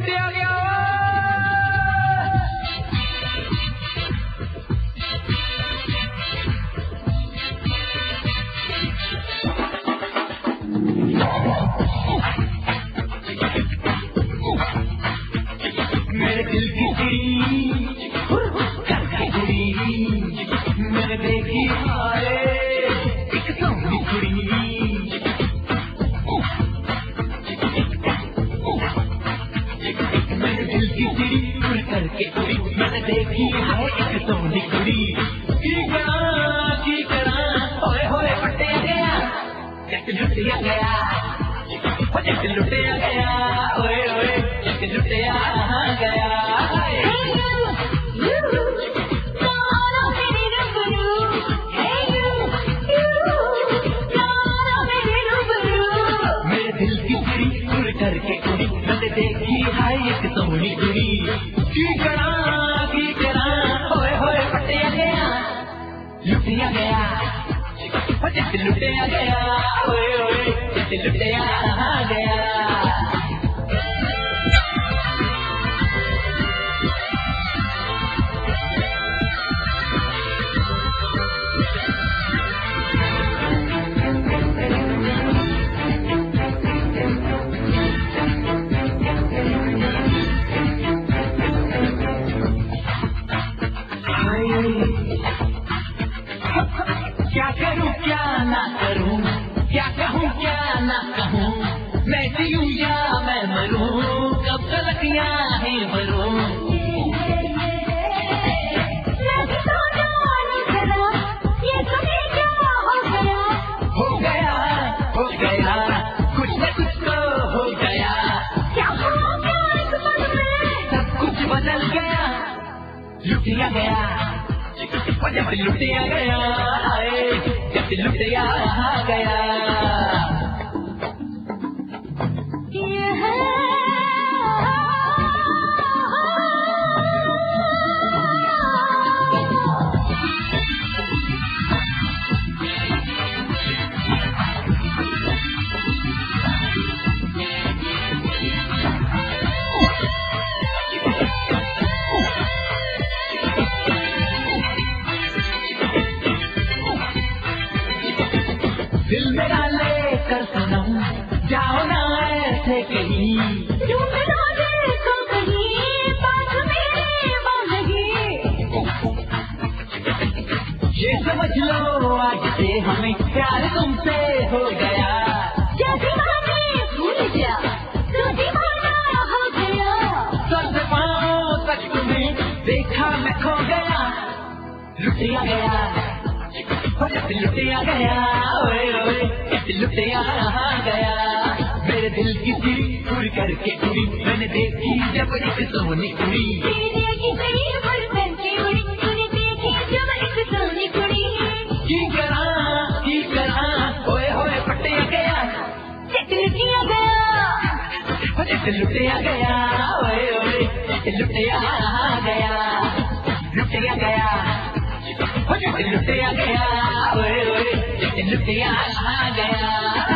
लुटिया गया। मेरे दिल की कुड़ी मैंने देखी हाय एक सोनी कुड़ी। मेरे दिल की चिड़ी उड़ करके उड़ी मैंने देखी हाय एक सोनी कुड़ी। की करा होए होए पटिया गया जट लुटिया गया जट लुटिया गया ओए ओए जट लुटिया गया। मेरे दिल की चिड़ी उड़ करके उड़ी मैंने देखी हाय एक सोनी कुड़ी। की करा होए होए पटिया गया लुटिया गया जट लुटिया गया ओए ओए जट लुटिया गया। क्या करूं क्या ना करूं क्या कहूं क्या ना कहूं मैं जीऊं या मैं मरूं कब गलतियां ही भरूं। हो गया कुछ न कुछ तो हो गया सब कुछ बदल गया लुटिया गया जब लुटिया गया जब लुटिया गया। दिल मेरा लेकर सनम जाओ ना ऐसे कहीं ये समझ लो आज से हमें प्यार तुमसे हो गया। सर से पाँव तक तुम्हें देखा मैं खो गया लुटिया गया लुटिया गया ओए ओए लुटिया गया। मेरे दिल की चिड़ी उड़ करके उड़ी मैंने देखी जब एक सोनी कुड़ी। की करा ओए होए पटिया गया जट लुटिया गया ओए ओए लुटिया गया लुटिया गया लुटिया गया ओए ओए लुटिया गया।